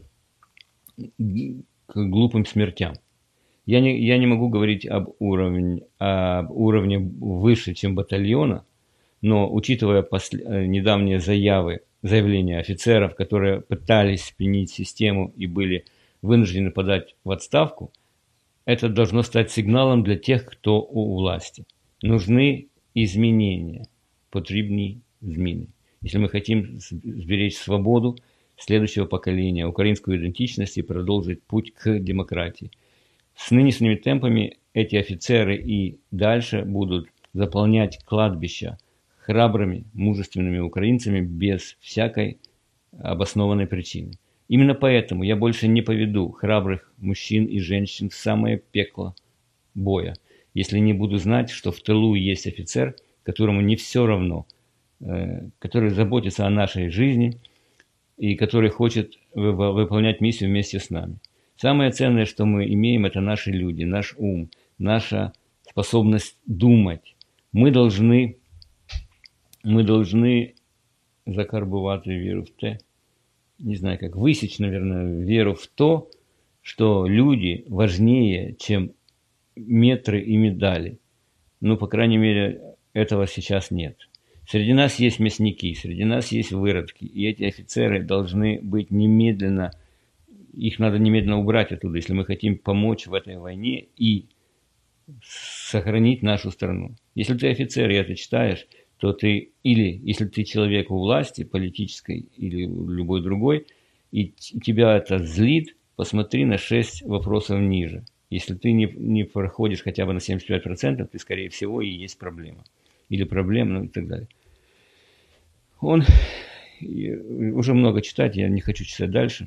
к глупым смертям. Я не, я не могу говорить об уровне, об уровне выше, чем батальона, но учитывая после, недавние заявы, заявления офицеров, которые пытались сменить систему и были вынуждены подать в отставку, это должно стать сигналом для тех, кто у власти. Нужны изменения, потрібні зміни. Если мы хотим сберечь свободу следующего поколения, украинскую идентичность и продолжить путь к демократии. С нынешними темпами эти офицеры и дальше будут заполнять кладбища храбрыми, мужественными украинцами без всякой обоснованной причины. Именно поэтому я больше не поведу храбрых мужчин и женщин в самое пекло боя, если не буду знать, что в тылу есть офицер, которому не все равно, который заботится о нашей жизни и который хочет выполнять миссию вместе с нами. Самое ценное, что мы имеем, это наши люди, наш ум, наша способность думать. Мы должны, мы должны закарбувати віру в те, не знаю как, высечь, наверное, веру в то, что люди важнее, чем метры и медали. Ну, по крайней мере, этого сейчас нет. Среди нас есть мясники, среди нас есть выродки, и эти офицеры должны быть немедленно, их надо немедленно убрать оттуда, если мы хотим помочь в этой войне и сохранить нашу страну. Если ты офицер и это читаешь, то ты, или если ты человек у власти, политической или любой другой, и тебя это злит, посмотри на шесть вопросов ниже. Если ты не, не проходишь хотя бы на семьдесят пять процентов, ты, скорее всего, и есть проблема. Или проблема, ну и так далее. Он, уже много читать, я не хочу читать дальше.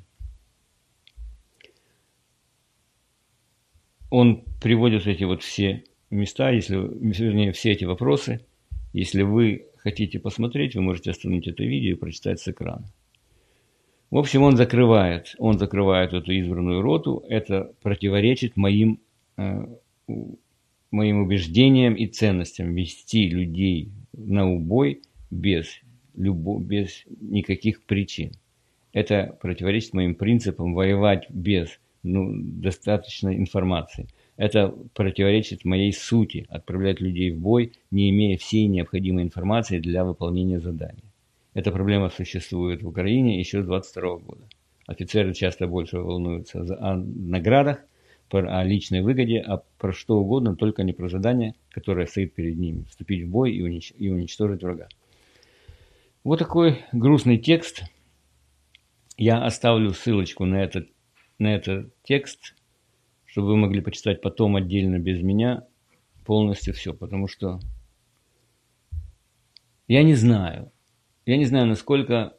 Он приводит эти вот все места, если, вернее, все эти вопросы. Если вы хотите посмотреть, вы можете остановить это видео и прочитать с экрана. В общем, он закрывает, он закрывает эту избранную роту. Это противоречит моим, э, моим убеждениям и ценностям. Вести людей на убой без, любо, без никаких причин. Это противоречит моим принципам воевать без ну, достаточной информации. Это противоречит моей сути – отправлять людей в бой, не имея всей необходимой информации для выполнения задания. Эта проблема существует в Украине еще с двадцать второго года. Офицеры часто больше волнуются о наградах, о личной выгоде, а про что угодно, только не про задание, которое стоит перед ними – вступить в бой и уничтожить врага. Вот такой грустный текст. Я оставлю ссылочку на этот, на этот текст, чтобы вы могли почитать потом отдельно без меня полностью все, потому что я не знаю, я не знаю, насколько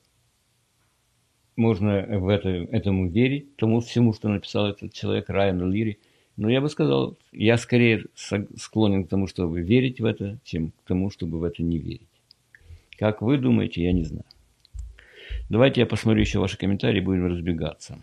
можно в это, этому верить, тому всему, что написал этот человек, Райан О'Лири. Но я бы сказал, я скорее склонен к тому, чтобы верить в это, чем к тому, чтобы в это не верить. Как вы думаете, я не знаю. Давайте я посмотрю еще ваши комментарии, будем разбегаться.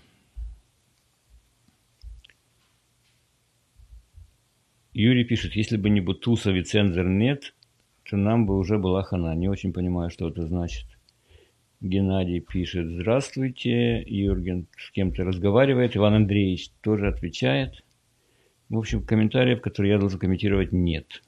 Юрий пишет, если бы не Бутусов и цензор нет, то нам бы уже была хана. Не очень понимаю, что это значит. Геннадий пишет, здравствуйте. Юрген с кем-то разговаривает. Иван Андреевич тоже отвечает. В общем, комментариев, которые я должен комментировать, нет.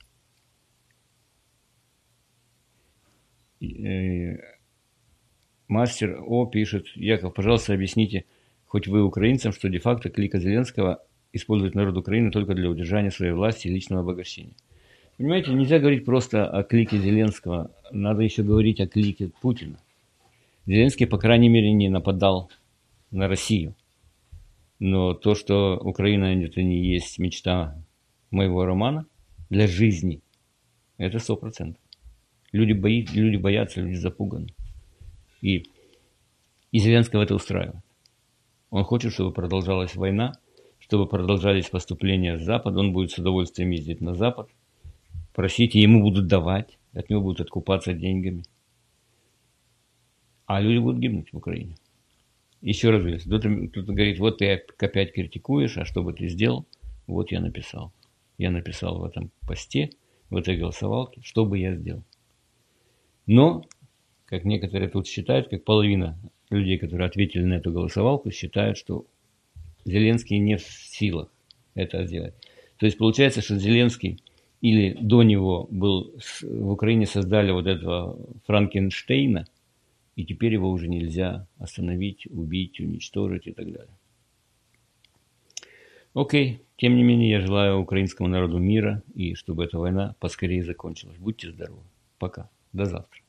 Мастер О пишет, Яков, пожалуйста, объясните, хоть вы украинцам, что де-факто клика Зеленского использует народ Украины только для удержания своей власти и личного обогащения. Понимаете, нельзя говорить просто о клике Зеленского, надо еще говорить о клике Путина. Зеленский, по крайней мере, не нападал на Россию. Но то, что Украина это не есть мечта моего романа для жизни, это сто процентов. Люди, бои, люди боятся, люди запуганы. И, и Зеленского это устраивает. Он хочет, чтобы продолжалась война, чтобы продолжались поступления с Запада. Он будет с удовольствием ездить на Запад, просить, и ему будут давать, от него будут откупаться деньгами. А люди будут гибнуть в Украине. Еще раз говорю, кто-то, кто-то говорит, вот ты опять критикуешь, а что бы ты сделал? Вот я написал. Я написал в этом посте, в этой голосовалке, что бы я сделал. Но, как некоторые тут считают, как половина людей, которые ответили на эту голосовалку, считают, что Зеленский не в силах это сделать. То есть получается, что Зеленский или до него был в Украине создали вот этого Франкенштейна, и теперь его уже нельзя остановить, убить, уничтожить и так далее. Окей, тем не менее, я желаю украинскому народу мира и чтобы эта война поскорее закончилась. Будьте здоровы. Пока. До завтра.